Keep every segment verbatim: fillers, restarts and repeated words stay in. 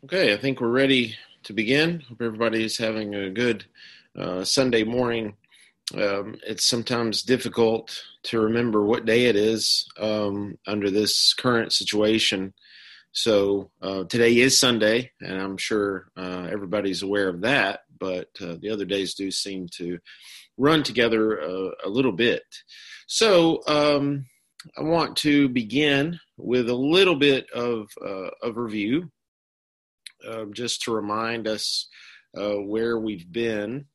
Okay, I think we're ready to begin. Hope everybody's having a good uh, Sunday morning. Um, it's sometimes difficult to remember what day it is um, under this current situation. So uh, today is Sunday, and I'm sure uh, everybody's aware of that, but uh, the other days do seem to run together a, a little bit. So um, I want to begin with a little bit of, uh, of review. Uh, just to remind us uh, where we've been.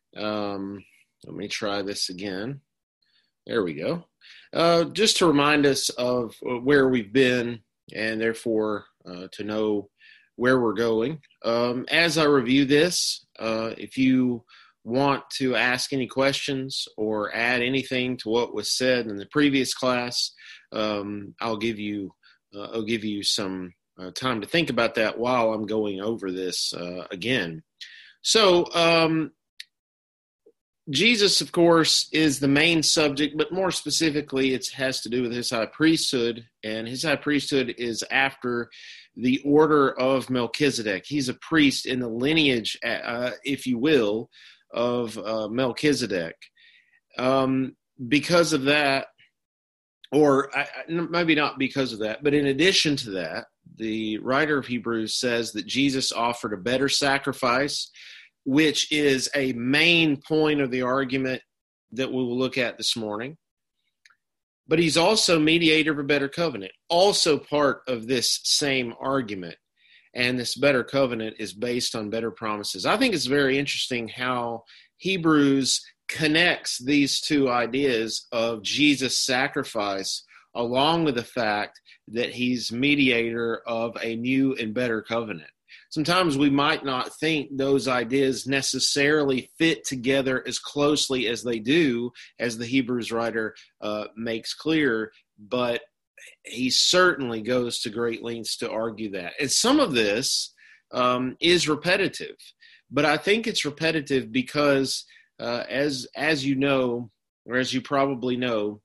Um, let me try this again. There we go. Uh, just to remind us of where we've been and therefore uh, to know where we're going. Um, as I review this, uh, if you want to ask any questions or add anything to what was said in the previous class, um, I'll give you uh, I'll give you some Uh, time to think about that while I'm going over this uh, again. So, um, Jesus, of course, is the main subject, but more specifically, it has to do with his high priesthood, and his high priesthood is after the order of Melchizedek. He's a priest in the lineage, uh, if you will, of uh, Melchizedek. Um, because of that, or I, maybe not because of that, but in addition to that, the writer of Hebrews says that Jesus offered a better sacrifice, which is a main point of the argument that we will look at this morning. But he's also mediator of a better covenant, also part of this same argument. And this better covenant is based on better promises. I think it's very interesting how Hebrews connects these two ideas of Jesus' sacrifice along with the fact that he's mediator of a new and better covenant. Sometimes we might not think those ideas necessarily fit together as closely as they do, as the Hebrews writer uh, makes clear, but he certainly goes to great lengths to argue that. And some of this um, is repetitive, but I think it's repetitive because uh, as as you know, or as you probably know,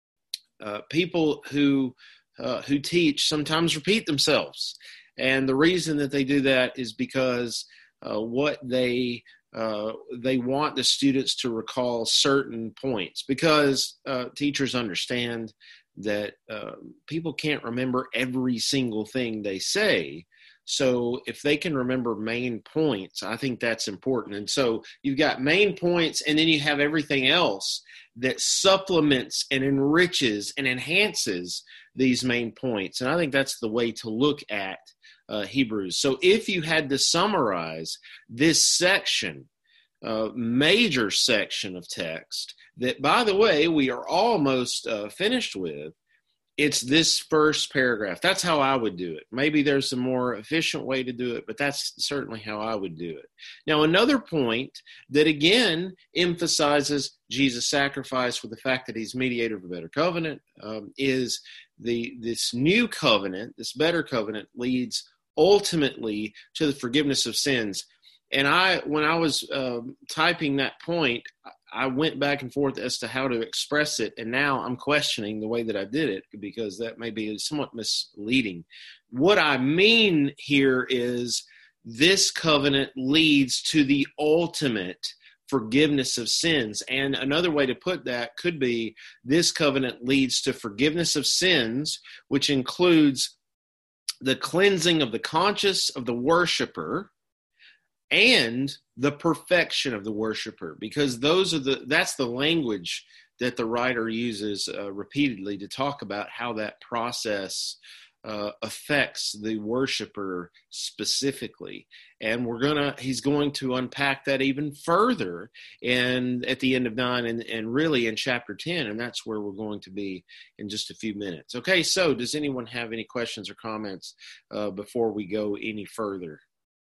uh, people who uh, who teach sometimes repeat themselves. And the reason that they do that is because uh, what they uh, they want the students to recall certain points, because uh, teachers understand that uh, people can't remember every single thing they say. So if they can remember main points, I think that's important. And so you've got main points, and then you have everything else that supplements and enriches and enhances these main points. And I think that's the way to look at uh, Hebrews. So if you had to summarize this section, uh, major section of text, that, by the way, we are almost uh, finished with, it's this first paragraph. That's how I would do it. Maybe there's a more efficient way to do it, but that's certainly how I would do it. Now, another point that, again, emphasizes Jesus' sacrifice with the fact that he's mediator of a better covenant um, is the this new covenant, this better covenant, leads ultimately to the forgiveness of sins. And I, when I was um, typing that point, I went back and forth as to how to express it, and now I'm questioning the way that I did it because that may be somewhat misleading. What I mean here is this covenant leads to the ultimate forgiveness of sins. And another way to put that could be this covenant leads to forgiveness of sins, which includes the cleansing of the conscience of the worshiper and the perfection of the worshiper, because those are the that's the language that the writer uses uh, repeatedly to talk about how that process uh, affects the worshiper specifically. And we're gonna he's going to unpack that even further and at the end of nine and, and really in chapter ten, and that's where we're going to be in just a few minutes. Okay, so does anyone have any questions or comments uh, before we go any further?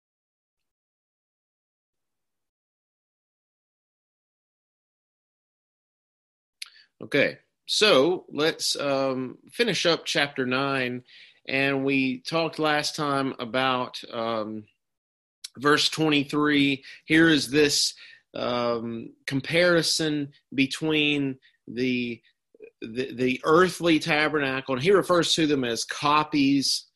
Okay, so let's um, finish up chapter nine. And we talked last time about um, verse twenty-three. Here is this um, comparison between the, the the earthly tabernacle, and he refers to them as copies,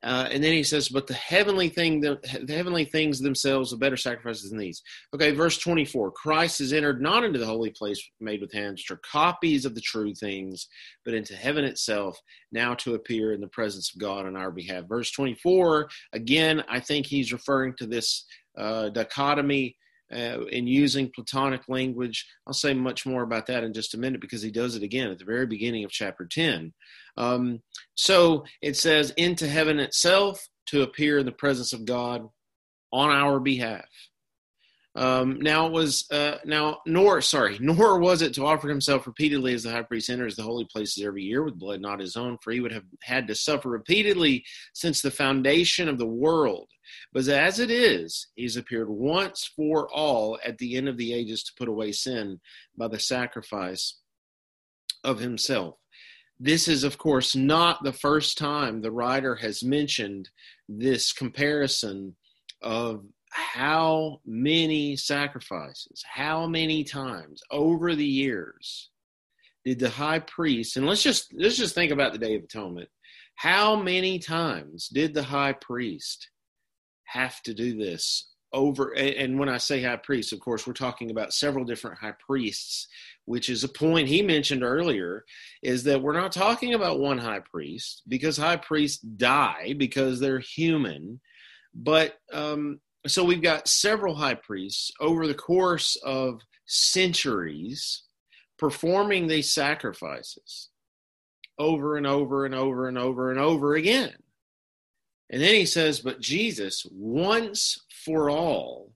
Uh, and then he says, but the heavenly thing, the, the heavenly things themselves are better sacrifices than these. Okay, verse twenty-four, Christ is entered not into the holy place made with hands, which are copies of the true things, but into heaven itself, now to appear in the presence of God on our behalf. Verse twenty-four, again, I think he's referring to this uh, dichotomy uh, in using Platonic language. I'll say much more about that in just a minute because he does it again at the very beginning of chapter ten. Um, so it says, into heaven itself to appear in the presence of God on our behalf. Um, now it was, uh, now, nor, sorry, nor was it to offer himself repeatedly as the high priest enters the holy places every year with blood not his own, for he would have had to suffer repeatedly since the foundation of the world. But as it is, he's appeared once for all at the end of the ages to put away sin by the sacrifice of himself. This is, of course, not the first time the writer has mentioned this comparison of how many sacrifices, how many times over the years did the high priest, and let's just let's just think about the Day of Atonement, how many times did the high priest have to do this over? And when I say high priest, of course, we're talking about several different high priests, which is a point he mentioned earlier, is that we're not talking about one high priest, because high priests die because they're human. But um, so we've got several high priests over the course of centuries performing these sacrifices over and over and over and over and over again. And then he says, but Jesus, once for all,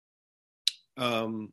um,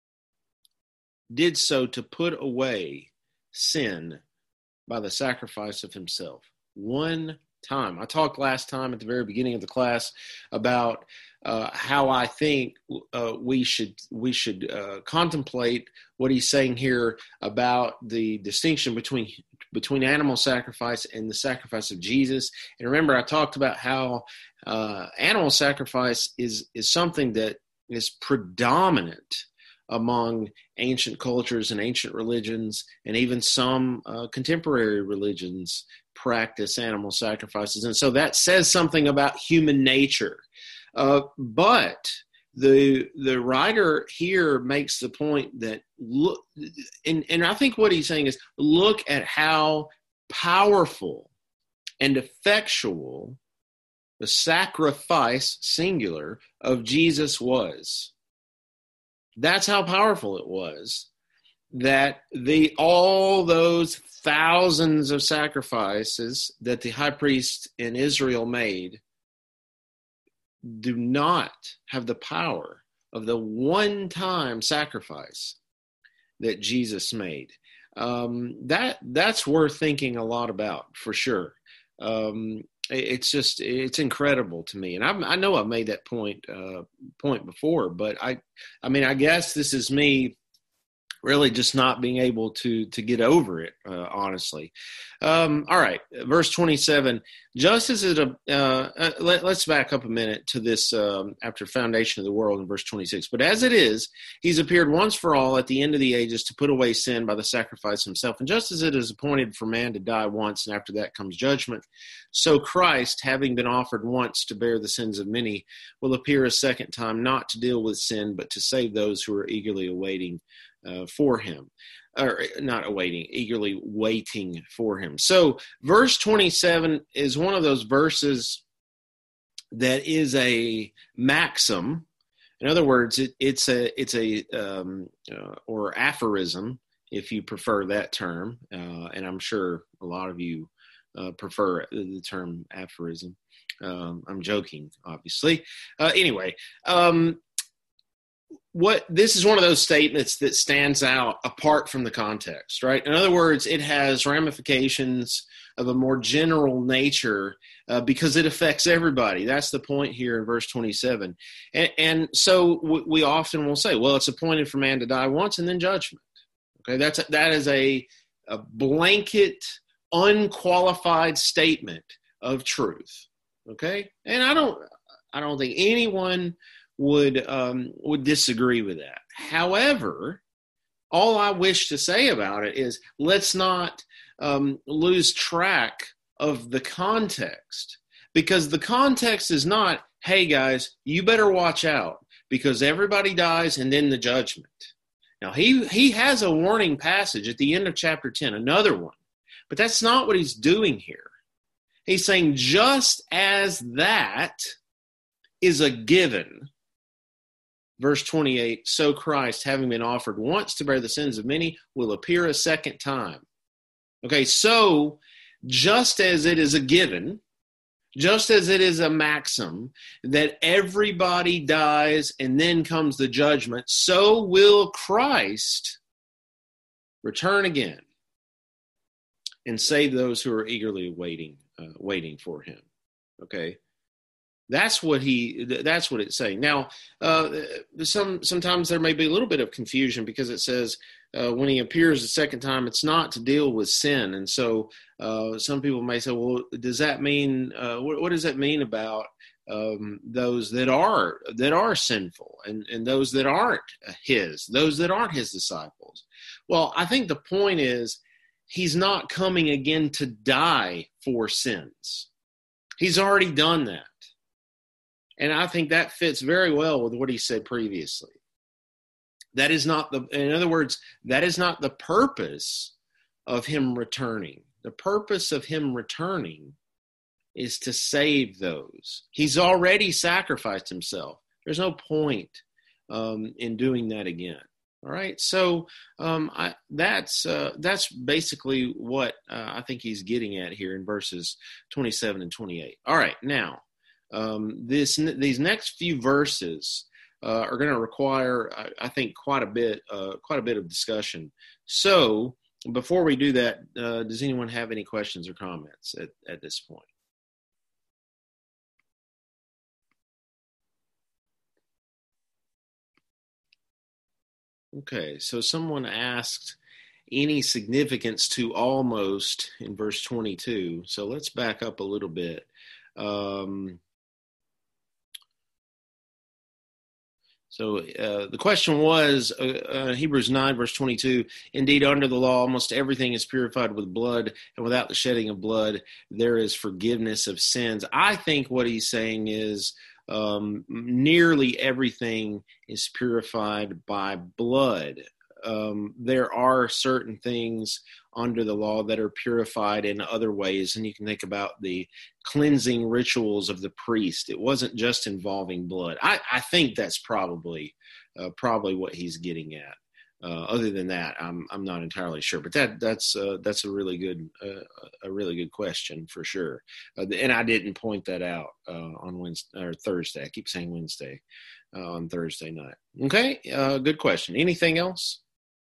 did so to put away sin by the sacrifice of himself. One time. I talked last time at the very beginning of the class about uh, how I think uh, we should we should uh, contemplate what he's saying here about the distinction between between animal sacrifice and the sacrifice of Jesus. And remember, I talked about how uh, animal sacrifice is is something that is predominant among ancient cultures and ancient religions, and even some uh, contemporary religions practice animal sacrifices. And so that says something about human nature. Uh, but the the writer here makes the point that look, and, and I think what he's saying is, look at how powerful and effectual the sacrifice, singular, of Jesus was. That's how powerful it was, that the all those thousands of sacrifices that the high priest in Israel made do not have the power of the one-time sacrifice that Jesus made. Um, that that's worth thinking a lot about, for sure. Um, it's just it's incredible to me, and I, I know I've made that point uh, point before, but I I mean I guess this is me really just not being able to to get over it, uh, honestly. Um, all right, verse twenty-seven. Just as it, uh, uh, let, let's back up a minute to this um, after foundation of the world in verse twenty-six. But as it is, he's appeared once for all at the end of the ages to put away sin by the sacrifice himself. And just as it is appointed for man to die once, and after that comes judgment, so Christ, having been offered once to bear the sins of many, will appear a second time, not to deal with sin, but to save those who are eagerly awaiting Uh, for him, or not awaiting, eagerly waiting for him. So verse twenty-seven is one of those verses that is a maxim. In other words, it, it's a it's a um, uh, or aphorism, if you prefer that term, uh, and I'm sure a lot of you uh, prefer the term aphorism. Um, I'm joking, obviously. Uh, anyway. Um, What this is one of those statements that stands out apart from the context, right? In other words, it has ramifications of a more general nature uh, because it affects everybody. That's the point here in verse twenty-seven. And, and so w- we often will say, well, it's appointed for man to die once and then judgment. Okay, that's a, that is a, a blanket, unqualified statement of truth. Okay, and I don't, I don't think anyone would um, would disagree with that. However, all I wish to say about it is let's not um, lose track of the context, Because the context is not, hey guys, you better watch out because everybody dies and then the judgment. Now, he, he has a warning passage at the end of chapter ten, another one, but that's not what he's doing here. He's saying just as that is a given, verse twenty-eight, so Christ, having been offered once to bear the sins of many, will appear a second time. Okay, so just as it is a given, just as it is a maxim that everybody dies and then comes the judgment, so will Christ return again and save those who are eagerly waiting, uh, waiting for him. Okay, that's what he. That's what it's saying. Now, uh, some sometimes there may be a little bit of confusion because it says uh, when he appears the second time, it's not to deal with sin, and so uh, some people may say, "Well, does that mean? Uh, what, what does that mean about um, those that are that are sinful and and those that aren't his, those that aren't his disciples?" Well, I think the point is he's not coming again to die for sins. He's already done that. And I think that fits very well with what he said previously. That is not the, in other words, that is not the purpose of him returning. The purpose of him returning is to save those. He's already sacrificed himself. There's no point um, in doing that again. All right, so um, I, that's uh, that's basically what uh, I think he's getting at here in verses twenty-seven and twenty-eight. All right, now um, this these next few verses uh, are going to require, I, I think, quite a bit uh, quite a bit of discussion. So before we do that, uh, does anyone have any questions or comments at, at this point? Okay, so someone asked any significance to almost in verse twenty-two. So let's back up a little bit. Um, so uh, the question was, uh, uh, Hebrews nine, verse twenty-two, indeed, under the law, almost everything is purified with blood, and without the shedding of blood, there is forgiveness of sins. I think what he's saying is, Um, nearly everything is purified by blood. Um, there are certain things under the law that are purified in other ways, and you can think about the cleansing rituals of the priest. It wasn't just involving blood. I, I think that's probably uh, probably what he's getting at. Uh, other than that, I'm I'm not entirely sure, but that that's uh, that's a really good uh, a really good question for sure. Uh, and I didn't point that out uh, on Wednesday or Thursday. I keep saying Wednesday uh, on Thursday night. Okay, uh, good question. Anything else?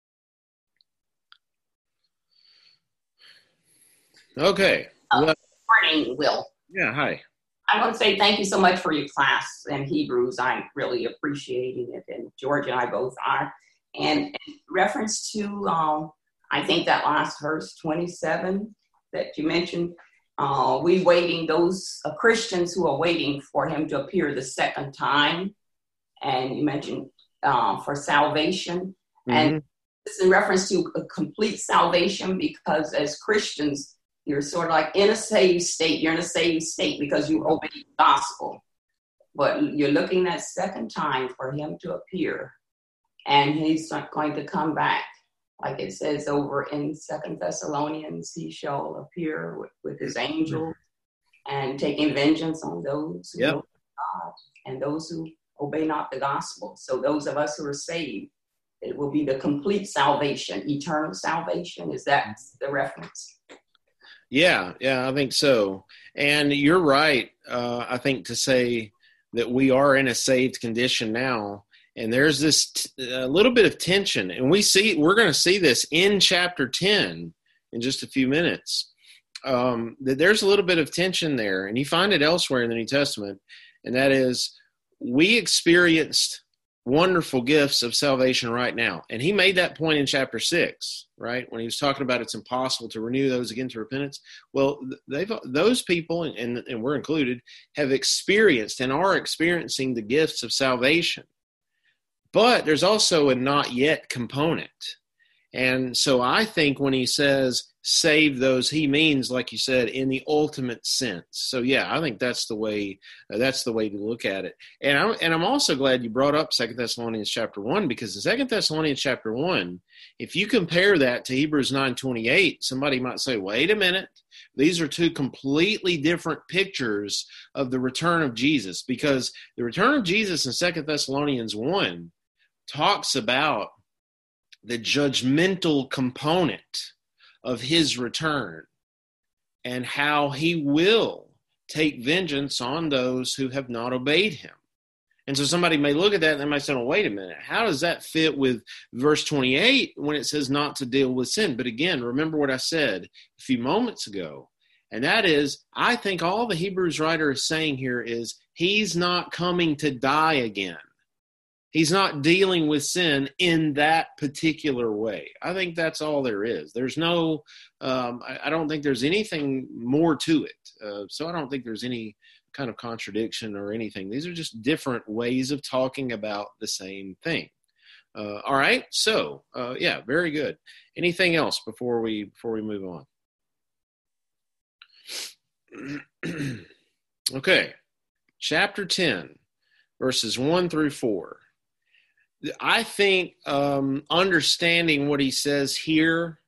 Okay. Uh, well, morning, Will. Yeah. Hi. I want to say thank you so much for your class in Hebrews. I'm really appreciating it, and George and I both are. And in reference to, um, I think that last verse twenty-seven that you mentioned, uh, we waiting, those uh, Christians who are waiting for him to appear the second time. And you mentioned uh, for salvation. Mm-hmm. And this is in reference to a complete salvation, because as Christians, you're sort of like in a saved state. You're in a saved state because you obey the gospel. But you're looking at second time for him to appear. And he's not going to come back. Like it says over in Second Thessalonians, he shall appear with, with his angels and taking vengeance on those who yep. know God and those who obey not the gospel. So those of us who are saved, it will be the complete salvation, eternal salvation. Is that the reference? Yeah, yeah, I think so. And you're right, uh, I think, to say that we are in a saved condition now. And there's this t- a little bit of tension, and we see we're going to see this in chapter ten in just a few minutes. Um, that there's a little bit of tension there, and you find it elsewhere in the New Testament, and that is we experienced wonderful gifts of salvation right now. And he made that point in chapter six, right, when he was talking about it's impossible to renew those again to repentance. Well, they've those people, and, and we're included, have experienced and are experiencing the gifts of salvation. But there's also a not yet component. And so I think when he says save those he means, like you said, in the ultimate sense. So yeah, I think that's the way uh, that's the way to look at it. And I'm and I'm also glad you brought up Second Thessalonians chapter one, because in Second Thessalonians chapter one, if you compare that to Hebrews nine twenty-eight, somebody might say, wait a minute, these are two completely different pictures of the return of Jesus, because the return of Jesus in Second Thessalonians one talks about the judgmental component of his return and how he will take vengeance on those who have not obeyed him. And so somebody may look at that and they might say, well, wait a minute, how does that fit with verse twenty-eight when it says not to deal with sin? But again, remember what I said a few moments ago, and that is, I think all the Hebrews writer is saying here is he's not coming to die again. He's not dealing with sin in that particular way. I think that's all there is. There's no, um, I, I don't think there's anything more to it. Uh, so I don't think there's any kind of contradiction or anything. These are just different ways of talking about the same thing. Uh, all right. So uh, yeah, very good. Anything else before we before we move on? Okay. Chapter ten, verses one through four. I think um, understanding what he says here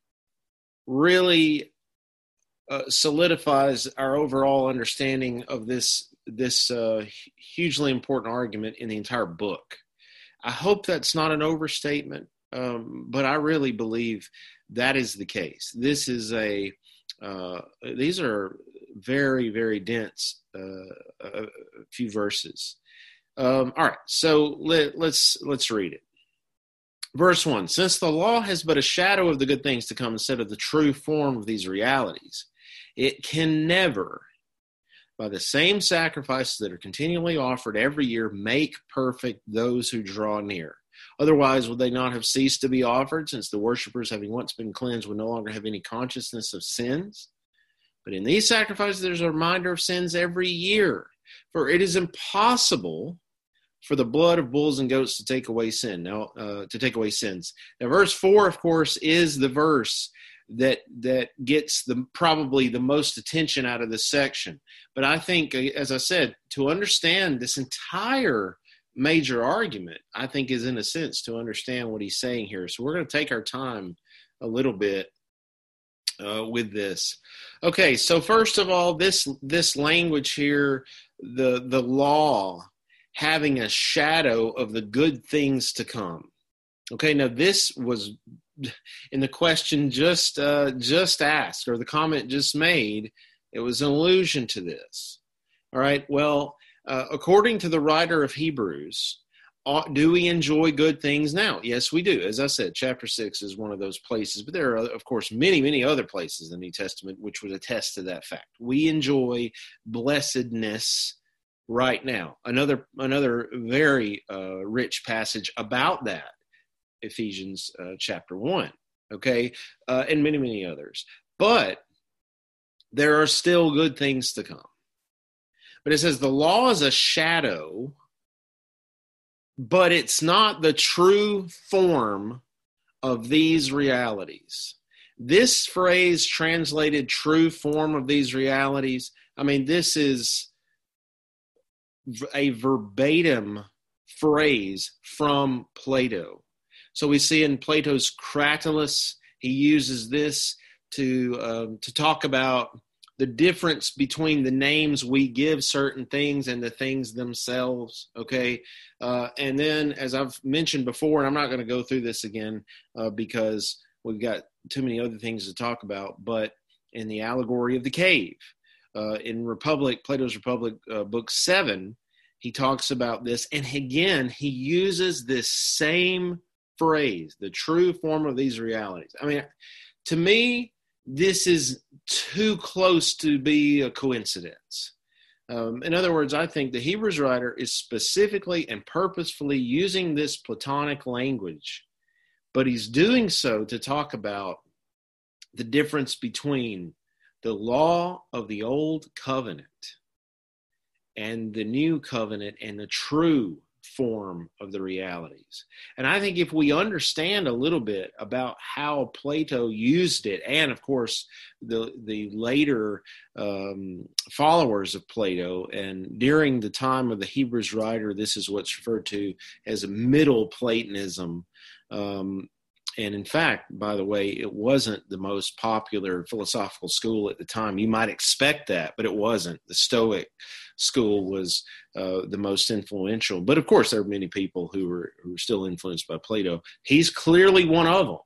really uh, solidifies our overall understanding of this this uh, hugely important argument in the entire book. I hope that's not an overstatement, um, but I really believe that is the case. This is a uh, these are very, very dense uh, a few verses. Um, all right, so let, let's let's read it. Verse one, since the law has but a shadow of the good things to come instead of the true form of these realities, it can never, by the same sacrifices that are continually offered every year, make perfect those who draw near. Otherwise, would they not have ceased to be offered, since the worshipers, having once been cleansed, would no longer have any consciousness of sins? But in these sacrifices, there's a reminder of sins every year. For it is impossible for the blood of bulls and goats to take away sin. Now, uh, to take away sins. Now, verse four, of course, is the verse that that gets the probably the most attention out of this section. But I think, as I said, to understand this entire major argument, I think is in a sense to understand what he's saying here. So we're going to take our time a little bit uh, with this. Okay, so first of all, this this language here, the the law having a shadow of the good things to come. Okay, now this was in the question just uh, just asked, or the comment just made, it was an allusion to this. All right, well, uh, according to the writer of Hebrews, uh, do we enjoy good things now? Yes, we do. As I said, chapter six is one of those places, but there are, of course, many, many other places in the New Testament which would attest to that fact. We enjoy blessedness right now. Another another very uh, rich passage about that, Ephesians uh, chapter one, okay, uh, and many, many others. But there are still good things to come. But it says the law is a shadow, but it's not the true form of these realities. This phrase translated true form of these realities, I mean, this is a verbatim phrase from Plato. So we see in Plato's Cratylus, he uses this to um, to talk about the difference between the names we give certain things and the things themselves, okay? Uh, and then, as I've mentioned before, and I'm not going to go through this again uh, because we've got too many other things to talk about, but in the allegory of the cave, uh, in Republic, Plato's Republic, uh, book seven, he talks about this. And again, he uses this same phrase, the true form of these realities. I mean, to me, this is too close to be a coincidence. Um, in other words, I think the Hebrews writer is specifically and purposefully using this Platonic language, but he's doing so to talk about the difference between the law of the old covenant and the new covenant and the true form of the realities. And I think if we understand a little bit about how Plato used it, and of course the the later um, followers of Plato, and during the time of the Hebrews writer, this is what's referred to as a Middle Platonism. Um, and in fact, by the way, it wasn't the most popular philosophical school at the time. You might expect that, but it wasn't. The Stoic school was uh, the most influential. But of course, there are many people who were, who were still influenced by Plato. He's clearly one of them.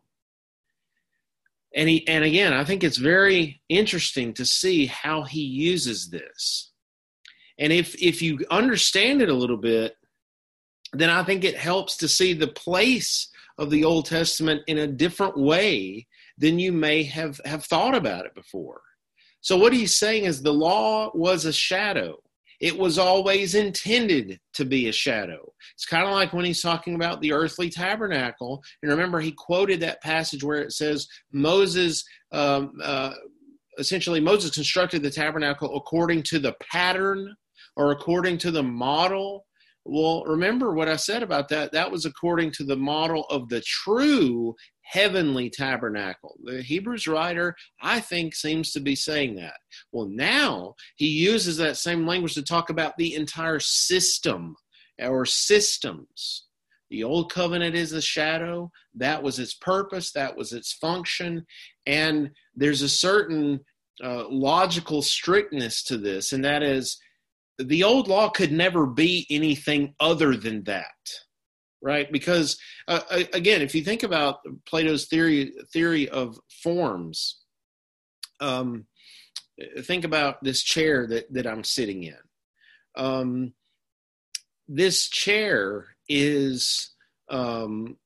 And he, and again, I think it's very interesting to see how he uses this. And if if you understand it a little bit, then I think it helps to see the place of the Old Testament in a different way than you may have, have thought about it before. So what he's saying is the law was a shadow. It was always intended to be a shadow. It's kind of like when he's talking about the earthly tabernacle. And remember, he quoted that passage where it says Moses, um, uh, essentially Moses constructed the tabernacle according to the pattern or according to the model. Well, remember what I said about that. That was according to the model of the true heavenly tabernacle. The Hebrews writer, I think, seems to be saying that. Well, now he uses that same language to talk about the entire system or systems. The old covenant is a shadow. That was its purpose. That was its function. And there's a certain uh, logical strictness to this, and that is, the old law could never be anything other than that, right? Because, uh, again, if you think about Plato's theory theory of forms, um, think about this chair that, that I'm sitting in. Um, this chair is um,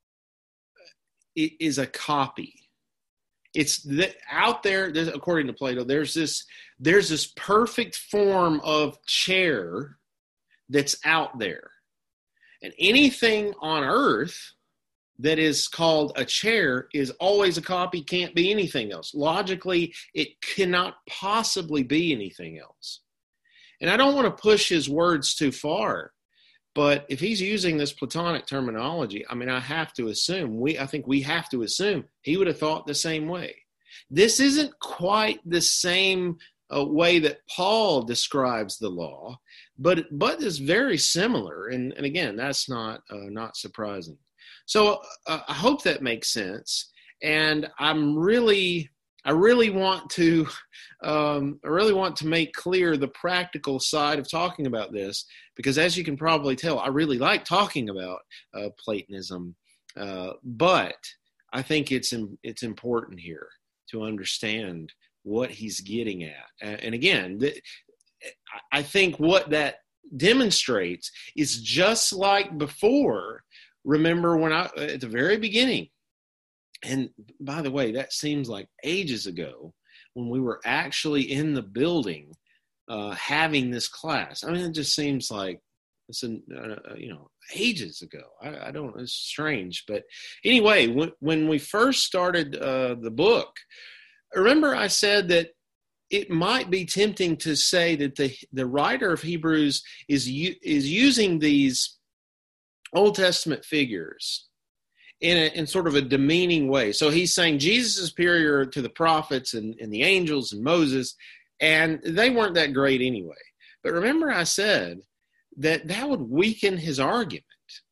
it is a copy. It's the, out there, according to Plato, there's this there's this perfect form of chair that's out there. And anything on earth that is called a chair is always a copy, can't be anything else. Logically, it cannot possibly be anything else. And I don't want to push his words too far, but if he's using this Platonic terminology, I mean, I have to assume, we, I think we have to assume he would have thought the same way. This isn't quite the same uh, way that Paul describes the law, but but is very similar. And, and again, that's not uh, not surprising. So uh, I hope that makes sense. And I'm really, I really want to, um, I really want to make clear the practical side of talking about this, because as you can probably tell, I really like talking about uh, Platonism, uh, but I think it's it's important here to understand what he's getting at. And again, th- I think what that demonstrates is just like before. Remember when I, at the very beginning, and by the way, that seems like ages ago when we were actually in the building uh, having this class. I mean, it just seems like it's, an, uh, you know, ages ago. I, I don't, it's strange. But anyway, when, when we first started uh, the book, remember I said that it might be tempting to say that the, the writer of Hebrews is, is using these Old Testament figures in a, in sort of a demeaning way. So he's saying Jesus is superior to the prophets and, and the angels and Moses, and they weren't that great anyway. But remember I said that that would weaken his argument.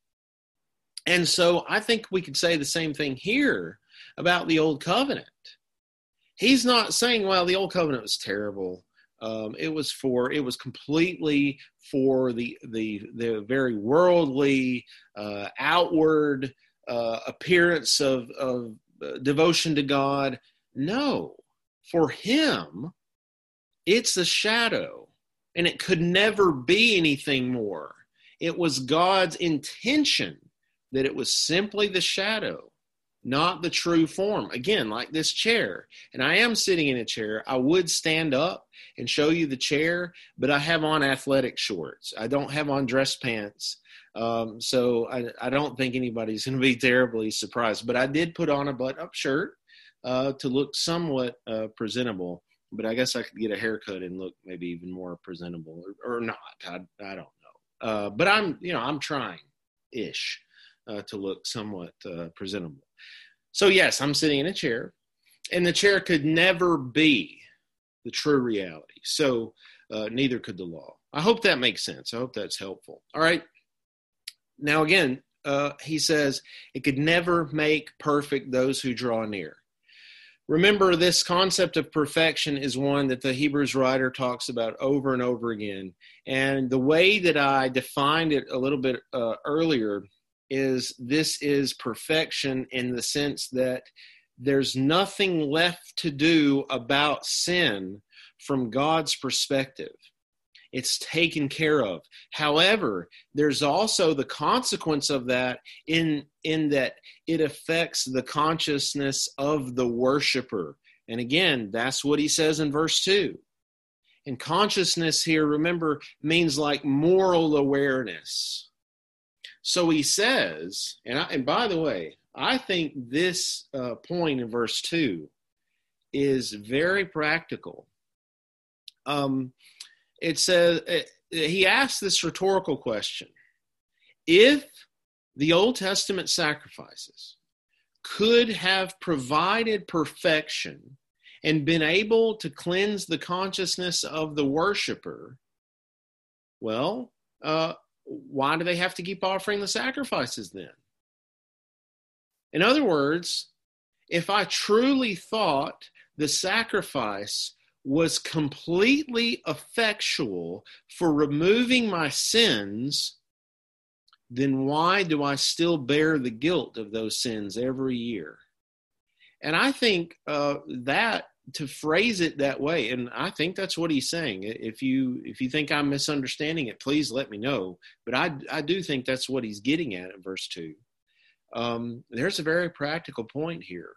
And so I think we could say the same thing here about the Old Covenant. He's not saying, well, the Old Covenant was terrible. Um, it was for, it was completely for the the the very worldly, uh, outward uh, appearance of, of uh, devotion to God. No, for him, it's a shadow, and it could never be anything more. It was God's intention that it was simply the shadow, not the true form. Again, like this chair, and I am sitting in a chair. I would stand up and show you the chair, but I have on athletic shorts. I don't have on dress pants. Um, so I, I don't think anybody's going to be terribly surprised. But I did put on a button-up shirt uh, to look somewhat uh, presentable. But I guess I could get a haircut and look maybe even more presentable, or, or not. I, I don't know. Uh, but I'm, you know, I'm trying-ish uh, to look somewhat uh, presentable. So yes, I'm sitting in a chair, and the chair could never be the true reality. So uh, neither could the law. I hope that makes sense. I hope that's helpful. All right. Now, again, uh, he says, it could never make perfect those who draw near. Remember, this concept of perfection is one that the Hebrews writer talks about over and over again. And the way that I defined it a little bit uh, earlier is this is perfection in the sense that there's nothing left to do about sin from God's perspective. It's taken care of. However, there's also the consequence of that in, in that it affects the consciousness of the worshiper. And again, that's what he says in verse two. And consciousness here, remember, means like moral awareness. So he says, and, I, and by the way, I think this uh, point in verse two is very practical. Um, It says, he asked this rhetorical question. If the Old Testament sacrifices could have provided perfection and been able to cleanse the consciousness of the worshiper, well, uh, why do they have to keep offering the sacrifices then? In other words, if I truly thought the sacrifice was completely effectual for removing my sins, then why do I still bear the guilt of those sins every year? And I think uh, that, to phrase it that way, and I think that's what he's saying. If you if you think I'm misunderstanding it, please let me know. But I, I do think that's what he's getting at in verse two. Um, there's a very practical point here.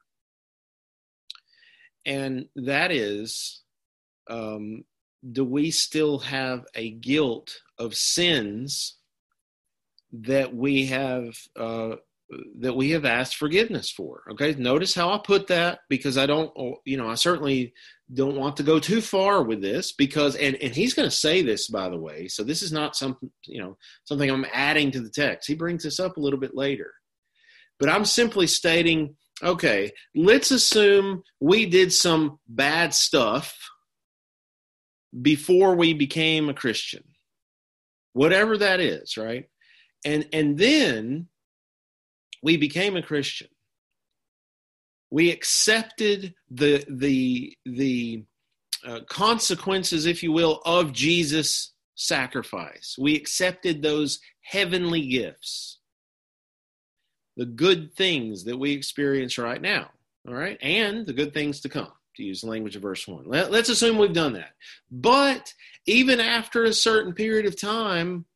And that is, Um, do we still have a guilt of sins that we have uh, that we have asked forgiveness for? Okay, notice how I put that, because I don't, you know, I certainly don't want to go too far with this, because, and, and he's going to say this, by the way, so this is not something, you know, something I'm adding to the text. He brings this up a little bit later, but I'm simply stating, okay, let's assume we did some bad stuff before we became a Christian, whatever that is, right? And and then we became a Christian. We accepted the the the uh, consequences, if you will, of Jesus' sacrifice. We accepted those heavenly gifts, the good things that we experience right now, all right, and the good things to come, to use the language of verse one. Let, let's assume we've done that. But even after a certain period of time,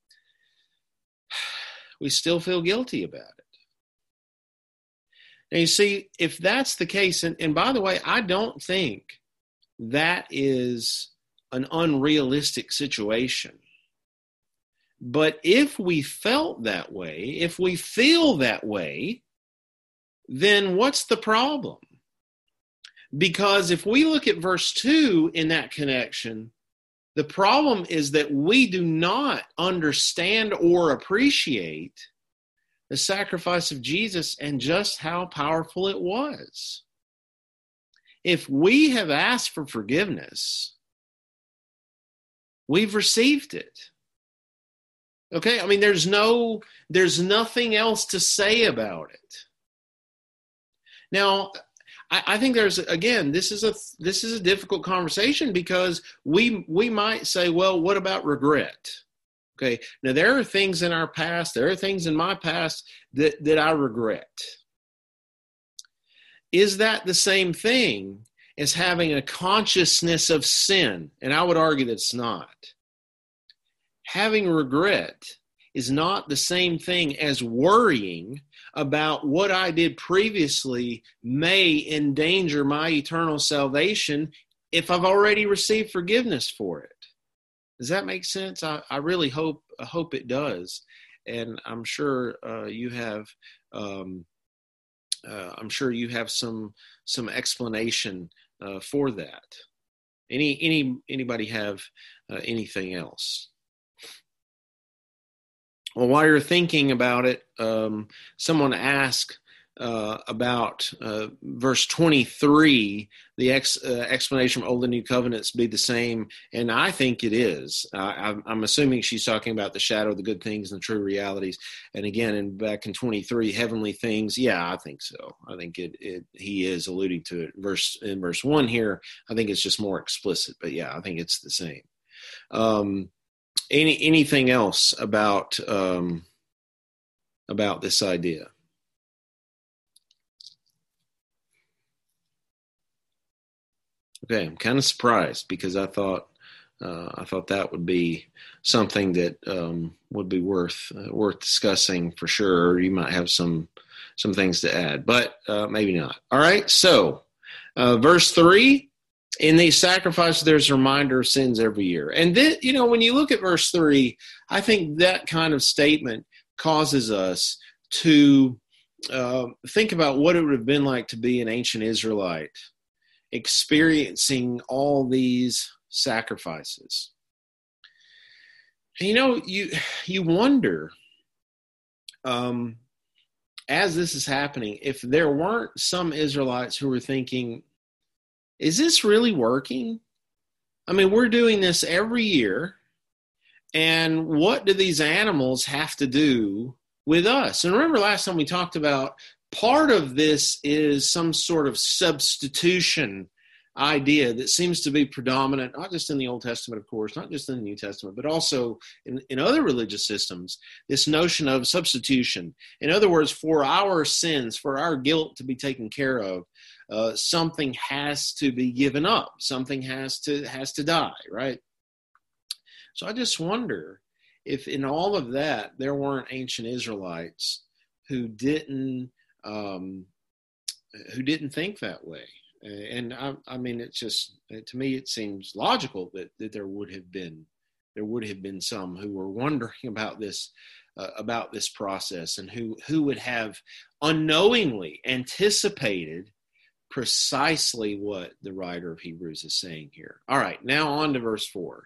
we still feel guilty about it. Now, you see, if that's the case, and, and by the way, I don't think that is an unrealistic situation. But if we felt that way, if we feel that way, then what's the problem? Because if we look at verse two in that connection, the problem is that we do not understand or appreciate the sacrifice of Jesus and just how powerful it was. If we have asked for forgiveness, we've received it. Okay, I mean, there's no, there's nothing else to say about it. Now, I, I think there's, again, this is a this is a difficult conversation, because we we might say, well, what about regret? Okay, now there are things in our past, there are things in my past that, that I regret. Is that the same thing as having a consciousness of sin? And I would argue that it's not. Having regret is not the same thing as worrying about what I did previously may endanger my eternal salvation if I've already received forgiveness for it. Does that make sense? I, I really hope I hope it does, and I'm sure uh, you have um, uh, I'm sure you have some some explanation uh, for that. Any any anybody have uh, anything else? Well, while you're thinking about it, um, someone asked uh, about uh, verse twenty-three, the ex, uh, explanation of Old and New Covenants be the same, and I think it is. Uh, I'm, I'm assuming she's talking about the shadow of the good things and the true realities. And again, in back in twenty-three, heavenly things, yeah, I think so. I think it, it he is alluding to it. Verse in verse one here, I think it's just more explicit, but yeah, I think it's the same. Um, any anything else about um, about this idea? Okay, I'm kind of surprised because I thought uh, I thought that would be something that um, would be worth uh, worth discussing for sure. Or you might have some some things to add, but uh, maybe not. All right, so uh, verse three: in these sacrifices, there's a reminder of sins every year. And then, you know, when you look at verse three, I think that kind of statement causes us to uh, think about what it would have been like to be an ancient Israelite, experiencing all these sacrifices. And, you know, you you wonder, um, as this is happening, if there weren't some Israelites who were thinking, is this really working? I mean, we're doing this every year, and what do these animals have to do with us? And remember last time we talked about part of this is some sort of substitution idea that seems to be predominant, not just in the Old Testament, of course, not just in the New Testament, but also in, in other religious systems, this notion of substitution. In other words, for our sins, for our guilt to be taken care of, uh, something has to be given up. Something has to has to die, right? So I just wonder if in all of that, there weren't ancient Israelites who didn't Um, who didn't think that way. And I, I mean, it's just, to me, it seems logical that, that there would have been, there would have been some who were wondering about this, uh, about this process, and who, who would have unknowingly anticipated precisely what the writer of Hebrews is saying here. All right, now on to verse four.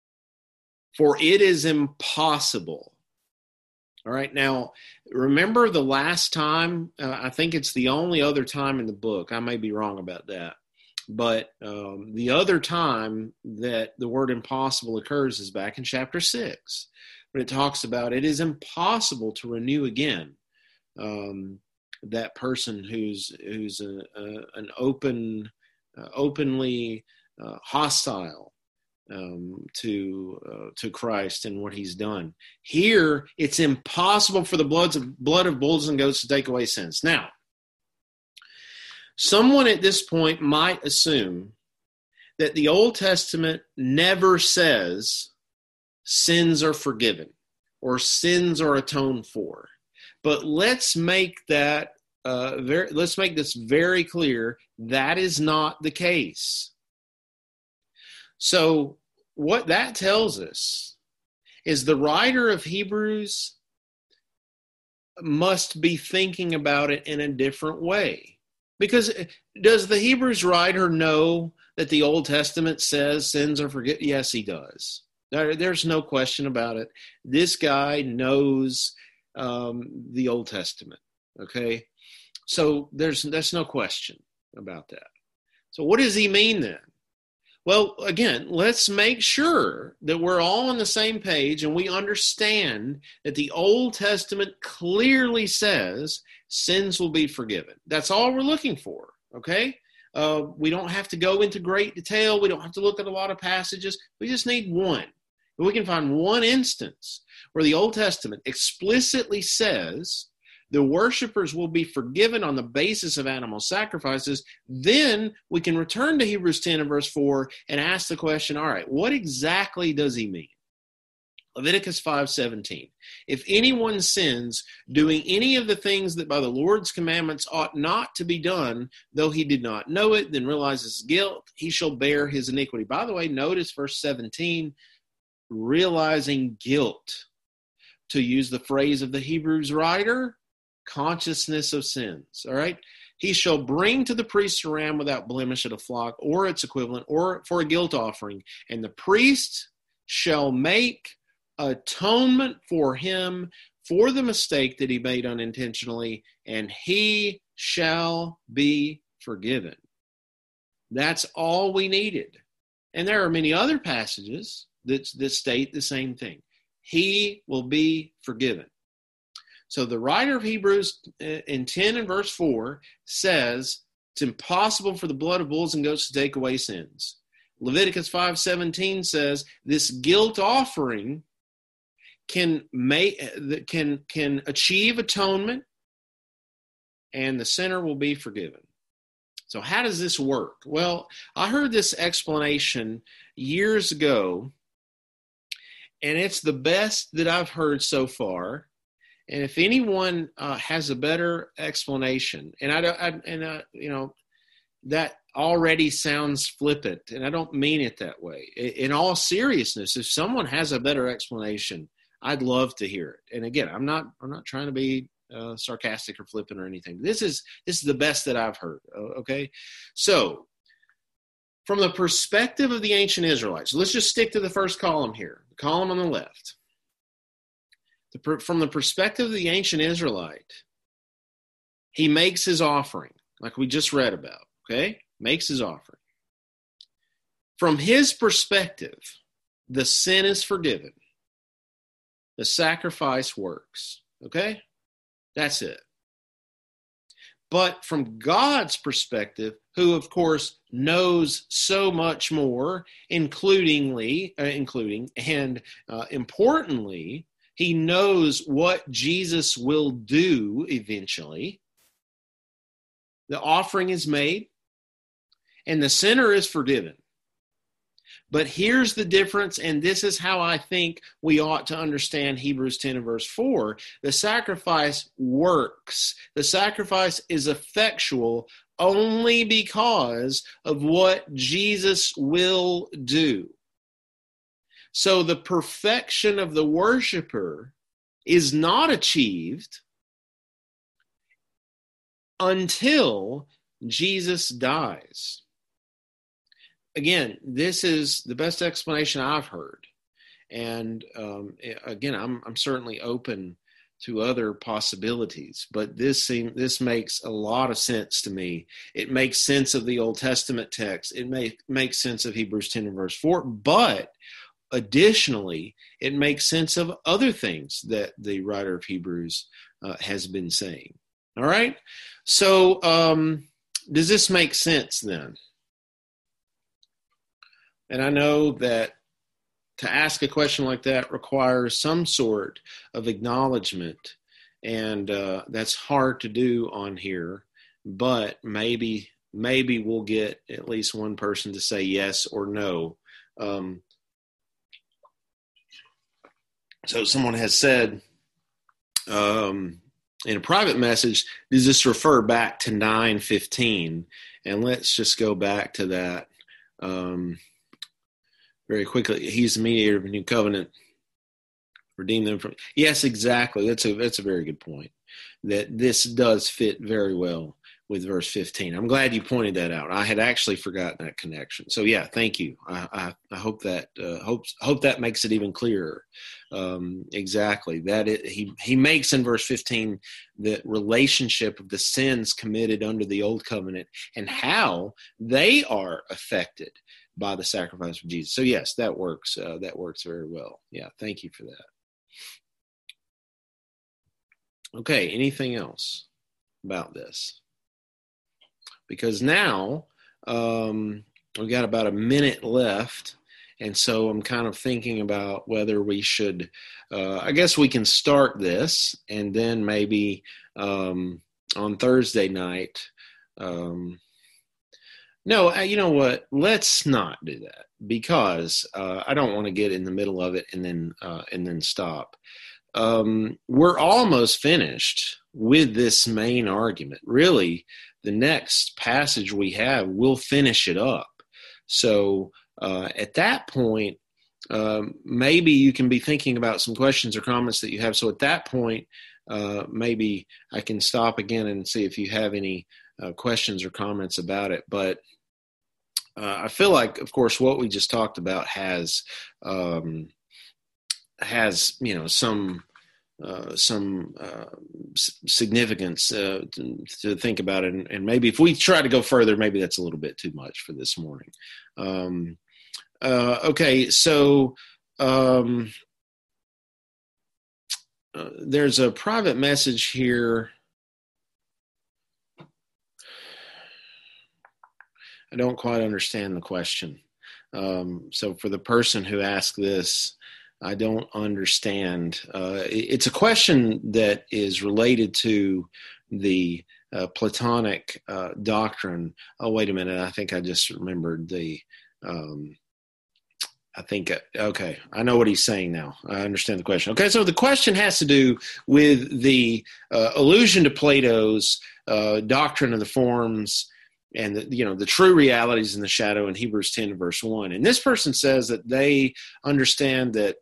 For it is impossible. All right, now, remember the last time, uh, I think it's the only other time in the book, I may be wrong about that, but um, the other time that the word impossible occurs is back in chapter six, when it talks about it is impossible to renew again um, that person who's who's a, a, an open, uh, openly uh, hostile Um, to uh, to Christ and what he's done. Here, it's impossible for the bloods of, blood of bulls and goats to take away sins. Now, someone at this point might assume that the Old Testament never says sins are forgiven or sins are atoned for. But let's make that uh, very, let's make this very clear. That is not the case. So what that tells us is the writer of Hebrews must be thinking about it in a different way. Because does the Hebrews writer know that the Old Testament says sins are forgiven? Yes, he does. There, there's no question about it. This guy knows um, the Old Testament, okay? So there's, there's no question about that. So what does he mean then? Well, again, let's make sure that we're all on the same page and we understand that the Old Testament clearly says sins will be forgiven. That's all we're looking for, okay? Uh, we don't have to go into great detail. We don't have to look at a lot of passages. We just need one. If we can find one instance where the Old Testament explicitly says the worshipers will be forgiven on the basis of animal sacrifices, then we can return to Hebrews ten and verse four and ask the question, all right, what exactly does he mean? Leviticus five seventeen. If anyone sins doing any of the things that by the Lord's commandments ought not to be done, though he did not know it, then realizes guilt, he shall bear his iniquity. By the way, notice verse seventeen, realizing guilt. To use the phrase of the Hebrews writer, consciousness of sins, all right? He shall bring to the priest a ram without blemish at a flock or its equivalent or for a guilt offering, and the priest shall make atonement for him for the mistake that he made unintentionally, and he shall be forgiven. That's all we needed. And there are many other passages that, that state the same thing. He will be forgiven. So the writer of Hebrews in ten and verse four says it's impossible for the blood of bulls and goats to take away sins. Leviticus five seventeen says this guilt offering can make can can achieve atonement, and the sinner will be forgiven. So how does this work? Well, I heard this explanation years ago, and it's the best that I've heard so far. And if anyone uh, has a better explanation, and I don't, I, and uh, you know, that already sounds flippant, and I don't mean it that way. In all seriousness, if someone has a better explanation, I'd love to hear it. And again, I'm not, I'm not trying to be uh, sarcastic or flippant or anything. This is, this is the best that I've heard. Okay, so from the perspective of the ancient Israelites, let's just stick to the first column here, the column on the left. The, from the perspective of the ancient Israelite, he makes his offering, like we just read about. Okay, makes his offering. From his perspective, the sin is forgiven. The sacrifice works. Okay, that's it. But from God's perspective, who of course knows so much more, includingly, uh, including and uh, importantly, he knows what Jesus will do eventually. The offering is made, and the sinner is forgiven. But here's the difference, and this is how I think we ought to understand Hebrews ten and verse four. The sacrifice works. The sacrifice is effectual only because of what Jesus will do. So the perfection of the worshiper is not achieved until Jesus dies. Again, this is the best explanation I've heard. And um, again, I'm I'm certainly open to other possibilities, but this seem, this makes a lot of sense to me. It makes sense of the Old Testament text. It may, makes sense of Hebrews ten and verse four, but additionally, it makes sense of other things that the writer of Hebrews uh, has been saying. All right? So, um, does this make sense then? And I know that to ask a question like that requires some sort of acknowledgement, and uh, that's hard to do on here, but maybe maybe we'll get at least one person to say yes or no. Um, so someone has said um, in a private message, does this refer back to nine fifteen? And let's just go back to that. Um, Very quickly, he's the mediator of a new covenant, redeem them from. Yes, exactly. That's a that's a very good point. That this does fit very well with verse fifteen. I'm glad you pointed that out. I had actually forgotten that connection. So yeah, thank you. I I, I hope that uh, hope hope that makes it even clearer. Um, exactly that it, he he makes in verse fifteen the relationship of the sins committed under the old covenant and how they are affected by the sacrifice of Jesus. So yes, that works. Uh, that works very well. Yeah, thank you for that. Okay, anything else about this? Because now um, we've got about a minute left, and so I'm kind of thinking about whether we should, uh, I guess we can start this, and then maybe um, on Thursday night, um, No, you know what? Let's not do that because uh, I don't want to get in the middle of it and then uh, and then stop. Um, we're almost finished with this main argument. Really, the next passage we have will finish it up. So uh, at that point, um, maybe you can be thinking about some questions or comments that you have. So at that point, uh, maybe I can stop again and see if you have any uh, questions or comments about it. But Uh, I feel like, of course, what we just talked about has um, has, you know, some uh, some uh, s- significance uh, to, to think about it. And, and maybe if we try to go further, maybe that's a little bit too much for this morning. Um, uh, okay, so um, uh, there's a private message here. I don't quite understand the question. Um, so for the person who asked this, I don't understand. Uh, it, it's a question that is related to the uh, Platonic uh, doctrine. Oh, wait a minute. I think I just remembered the, um, I think, okay, I know what he's saying now. I understand the question. Okay, so the question has to do with the uh, allusion to Plato's uh, doctrine of the forms and the, you know, the true realities in the shadow in Hebrews ten, verse one. And this person says that they understand that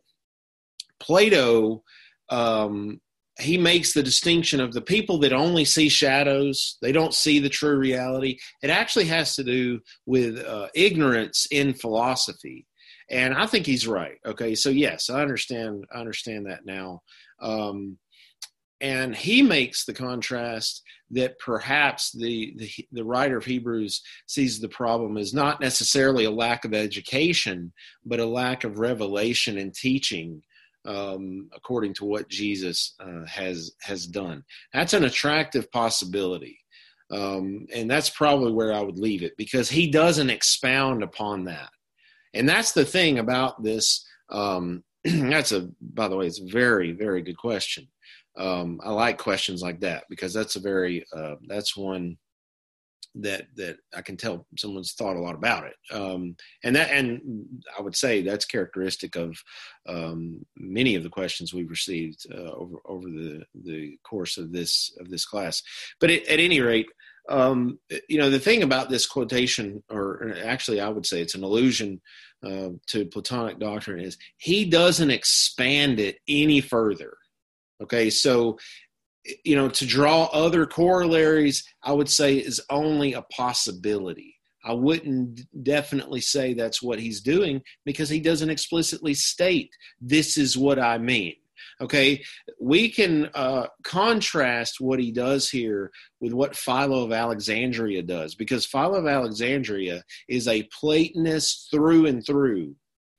Plato, um, he makes the distinction of the people that only see shadows. They don't see the true reality. It actually has to do with uh, ignorance in philosophy. And I think he's right. Okay, so yes, I understand. I understand that now. Um, and he makes the contrast that perhaps the, the the writer of Hebrews sees the problem as not necessarily a lack of education, but a lack of revelation and teaching, um, according to what Jesus uh, has has done. That's an attractive possibility, um, and that's probably where I would leave it, because he doesn't expound upon that. And that's the thing about this. Um, that's a, by the way, it's a very, very good question. Um, I like questions like that, because that's a very, uh, that's one that, that I can tell someone's thought a lot about it. Um, and that, and I would say that's characteristic of, um, many of the questions we've received, uh, over, over the, the course of this, of this class. But it, at any rate, Um, you know, the thing about this quotation, or actually I would say it's an allusion uh, to Platonic doctrine, is he doesn't expand it any further. Okay, so, you know, to draw other corollaries, I would say is only a possibility. I wouldn't definitely say that's what he's doing, because he doesn't explicitly state, this is what I mean. Okay, we can uh, contrast what he does here with what Philo of Alexandria does, because Philo of Alexandria is a Platonist through and through.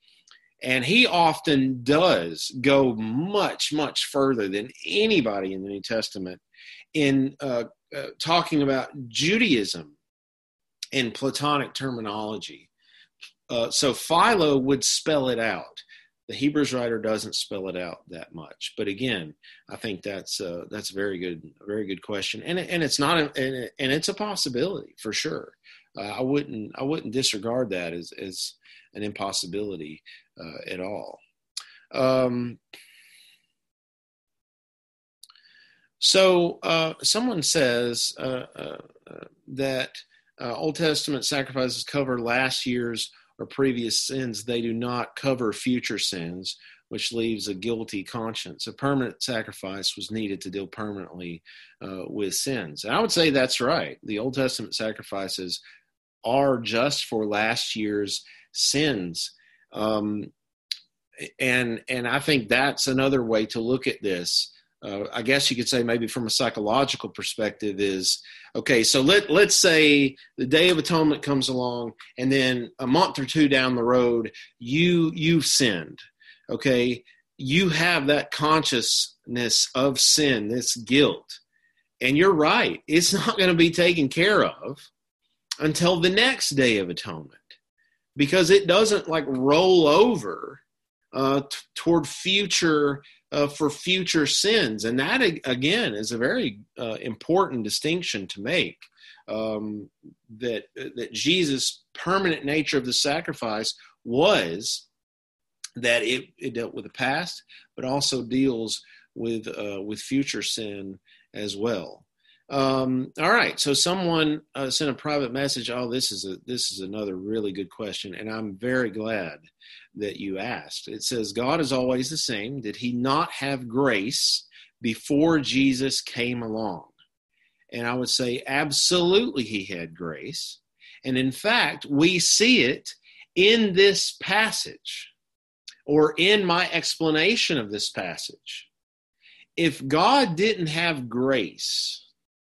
And he often does go much, much further than anybody in the New Testament in uh, uh, talking about Judaism in Platonic terminology. Uh, so Philo would spell it out. The Hebrews writer doesn't spell it out that much, but again, I think that's uh, that's a very good, a very good question, and and it's not, a, and, it, and it's a possibility for sure. Uh, I wouldn't I wouldn't disregard that as as an impossibility uh, at all. Um, so uh, someone says uh, uh, uh, that uh, Old Testament sacrifices cover last year's or previous sins. They do not cover future sins, which leaves a guilty conscience. A permanent sacrifice was needed to deal permanently uh, with sins. And I would say that's right. The Old Testament sacrifices are just for last year's sins. Um, and, and I think that's another way to look at this. Uh, I guess you could say maybe from a psychological perspective is, okay, so let, let's say the Day of Atonement comes along, and then a month or two down the road, you, you've sinned, okay? You have that consciousness of sin, this guilt. And you're right, it's not going to be taken care of until the next Day of Atonement, because it doesn't like roll over uh, t- toward future Uh, for future sins. And that, again, is a very uh, important distinction to make, um, that that Jesus' permanent nature of the sacrifice was that it, it dealt with the past, but also deals with uh, with future sin as well. Um, all right, so someone uh, sent a private message. Oh, this is a this is another really good question, and I'm very glad that you asked. It says, God is always the same. Did he not have grace before Jesus came along? And I would say absolutely he had grace. And in fact, we see it in this passage. or in my explanation of this passage, if God didn't have grace,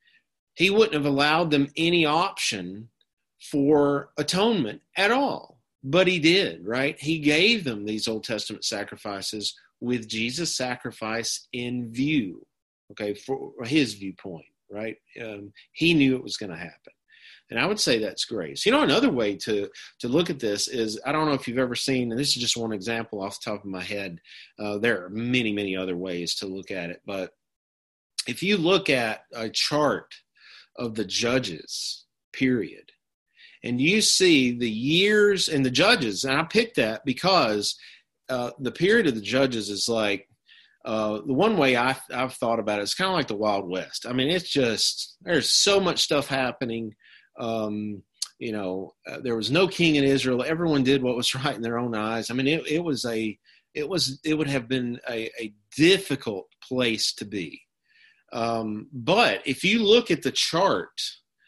he wouldn't have allowed them any option for atonement at all. But he did, right? He gave them these Old Testament sacrifices with Jesus' sacrifice in view, okay, for his viewpoint, right? Um, he knew it was going to happen. And I would say that's grace. You know, another way to, to look at this is, I don't know if you've ever seen, and this is just one example off the top of my head. Uh, there are many, many other ways to look at it. But if you look at a chart of the Judges, period, and you see the years and the Judges, and I picked that because uh, the period of the Judges is like, uh, the one way I, I've thought about it, it's kind of like the Wild West. I mean, it's just, there's so much stuff happening. Um, you know, uh, there was no king in Israel. Everyone did what was right in their own eyes. I mean, it, it was a, it was, it would have been a, a difficult place to be. Um, but if you look at the chart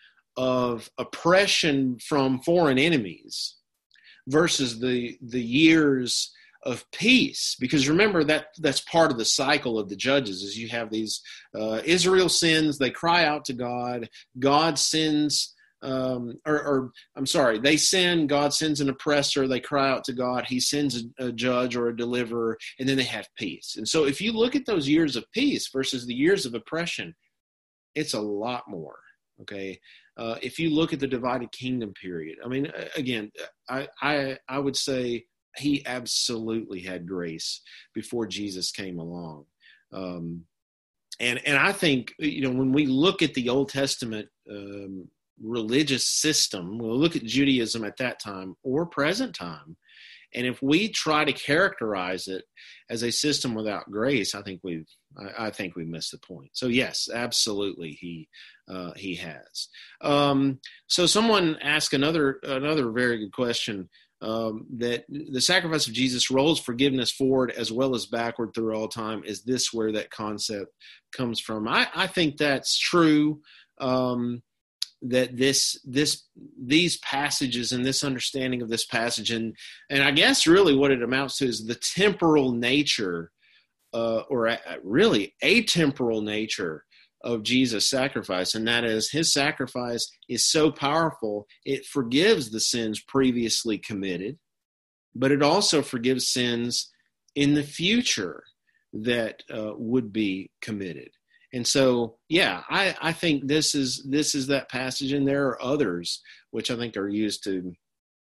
of oppression from foreign enemies versus the, the years of peace, because remember that that's part of the cycle of the Judges is you have these, uh, Israel sins, they cry out to God, God sends, Um, or, or I'm sorry, they sin, God sends an oppressor, they cry out to God, he sends a, a judge or a deliverer, and then they have peace. And so if you look at those years of peace versus the years of oppression, it's a lot more, okay? Uh, if you look at the divided kingdom period, I mean, again, I, I, I would say he absolutely had grace before Jesus came along. Um, and, and I think, you know, when we look at the Old Testament, um, religious system, we'll look at Judaism at that time or present time, and if we try to characterize it as a system without grace, I think we've I, I think we missed the point. So yes, absolutely, he uh, he has. Um, so someone asked another another very good question, um, that the sacrifice of Jesus rolls forgiveness forward as well as backward through all time. Is this where that concept comes from? I, I think that's true. Um, that this, this, these passages and this understanding of this passage, and, and I guess really what it amounts to is the temporal nature, uh, or a, really atemporal nature of Jesus' sacrifice. And that is, his sacrifice is so powerful, it forgives the sins previously committed, but it also forgives sins in the future that uh, would be committed. And so, yeah, I, I think this is this is that passage, and there are others which I think are used to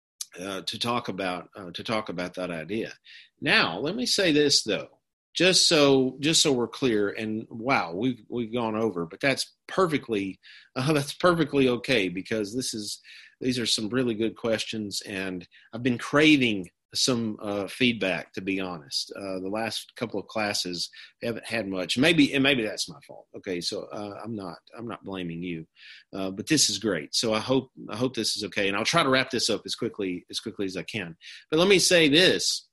uh, to talk about uh, to talk about that idea. Now, let me say this though, just so just so we're clear. And wow, we've we've gone over, but that's perfectly uh, that's perfectly okay, because this is these are some really good questions, and I've been craving some uh, feedback, to be honest. Uh, the last couple of classes haven't had much. Maybe, and maybe that's my fault. Okay, so uh, I'm not, I'm not blaming you, uh, but this is great. So I hope, I hope this is okay, and I'll try to wrap this up as quickly, as quickly as I can. But let me say this: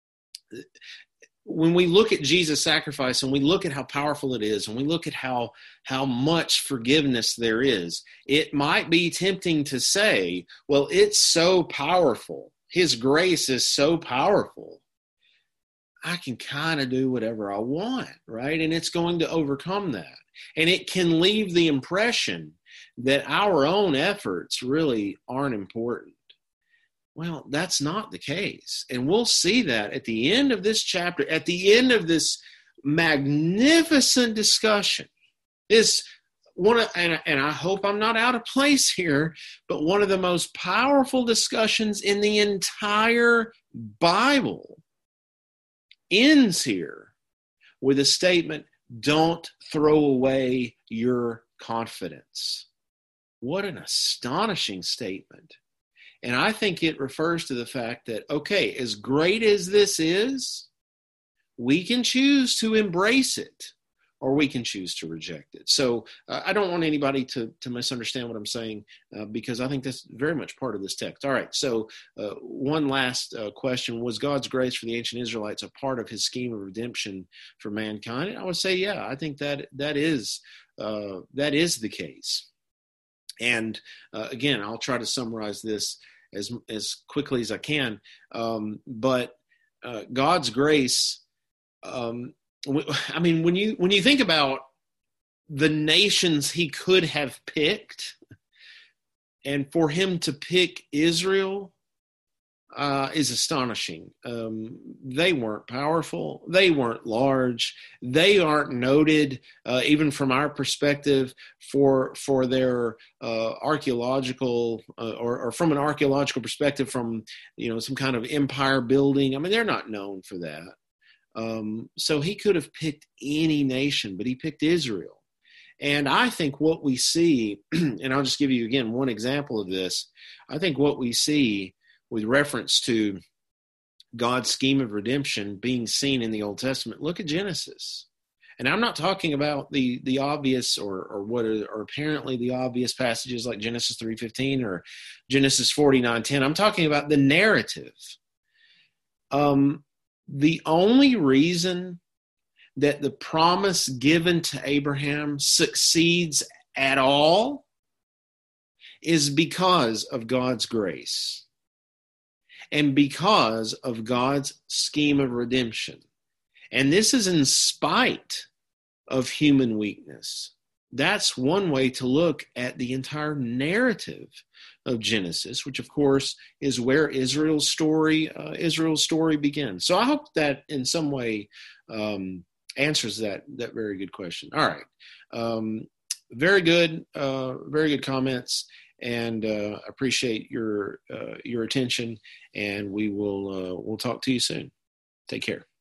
when we look at Jesus' sacrifice, and we look at how powerful it is, and we look at how how much forgiveness there is, it might be tempting to say, well, it's so powerful. His grace is so powerful, I can kind of do whatever I want, right? And it's going to overcome that. And it can leave the impression that our own efforts really aren't important. Well, that's not the case. And we'll see that at the end of this chapter, at the end of this magnificent discussion, this One of, and, and I hope I'm not out of place here, but one of the most powerful discussions in the entire Bible ends here with a statement, don't throw away your confidence. What an astonishing statement. And I think it refers to the fact that, okay, as great as this is, we can choose to embrace it, or we can choose to reject it. So uh, I don't want anybody to, to misunderstand what I'm saying, uh, because I think that's very much part of this text. All right, so uh, one last uh, question. Was God's grace for the ancient Israelites a part of his scheme of redemption for mankind? And I would say, yeah, I think that that is, uh, that is the case. And uh, again, I'll try to summarize this as, as quickly as I can, um, but uh, God's grace. Um, I mean, when you when you think about the nations he could have picked, and for him to pick Israel uh, is astonishing. Um, they weren't powerful. They weren't large. They aren't noted, uh, even from our perspective, for for their uh, archaeological uh, or, or from an archaeological perspective, from you know some kind of empire building. I mean, they're not known for that. Um, so he could have picked any nation, but he picked Israel. And I think what we see, and I'll just give you again one example of this. I think what we see with reference to God's scheme of redemption being seen in the Old Testament, look at Genesis. And I'm not talking about the the obvious or or what are, are apparently the obvious passages like Genesis three fifteen or Genesis forty-nine ten. I'm talking about the narrative. Um, the only reason that the promise given to Abraham succeeds at all is because of God's grace and because of God's scheme of redemption. And this is in spite of human weakness. That's one way to look at the entire narrative of Genesis, which of course is where Israel's story, uh, Israel's story begins. So I hope that in some way um, answers that that very good question. All right, um, very good, uh, very good comments, and uh, appreciate your uh, your attention. And we will uh, we'll talk to you soon. Take care.